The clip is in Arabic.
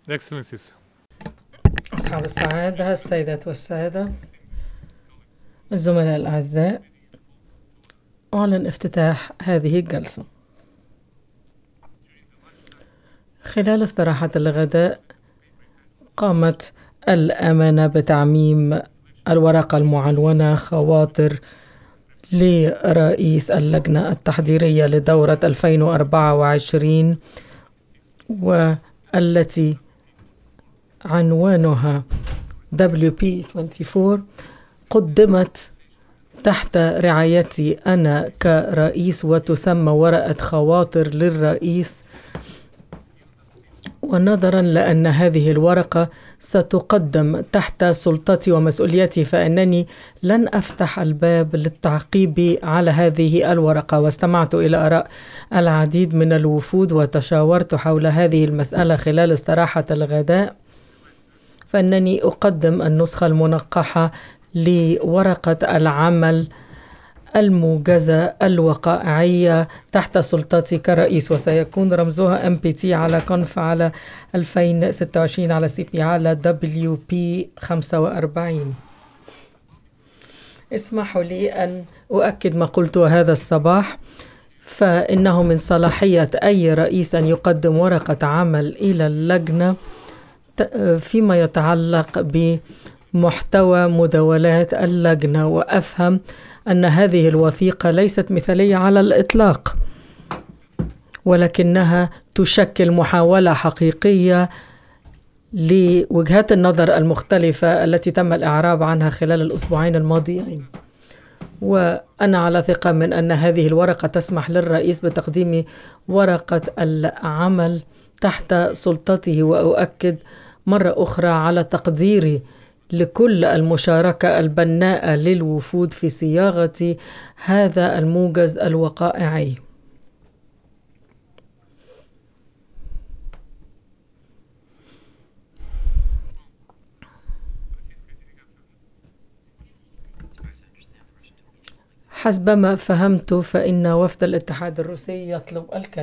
Excellencies. أصحاب السعادة، السيدات والسادة، الزملاء الأعزاء، أعلن افتتاح هذه الجلسة. خلال استراحة الغداء قامت الأمانة بتعميم الورقة المعنونة خواطر لرئيس اللجنة التحضيرية لدورة 2024، والتي عنوانها WP24، قدمت تحت رعايتي أنا كرئيس، وتسمى ورقة خواطر للرئيس. ونظرا لأن هذه الورقة ستقدم تحت سلطتي ومسؤوليتي، فإنني لن أفتح الباب للتعقيب على هذه الورقة. واستمعت إلى آراء العديد من الوفود وتشاورت حول هذه المسألة خلال استراحة الغداء، فإنني أقدم النسخة المنقحة لورقة العمل الموجزة الوقائعية تحت سلطتي كرئيس، وسيكون رمزها MPT على كونف على 2026 على CP على WP45. اسمحوا لي أن أؤكد ما قلته هذا الصباح، فإنه من صلاحية أي رئيس أن يقدم ورقة عمل إلى اللجنة فيما يتعلق بمحتوى مداولات اللجنة. وأفهم أن هذه الوثيقة ليست مثالية على الإطلاق، ولكنها تشكل محاولة حقيقية لوجهات النظر المختلفة التي تم الإعراب عنها خلال الأسبوعين الماضيين. وأنا على ثقة من أن هذه الورقة تسمح للرئيس بتقديم ورقة العمل تحت سلطته. وأؤكد مرة أخرى على تقديري لكل المشاركة البناءة للوفود في صياغة هذا الموجز الوقائعي. حسب ما فهمت، فإن وفد الاتحاد الروسي يطلب الكلام.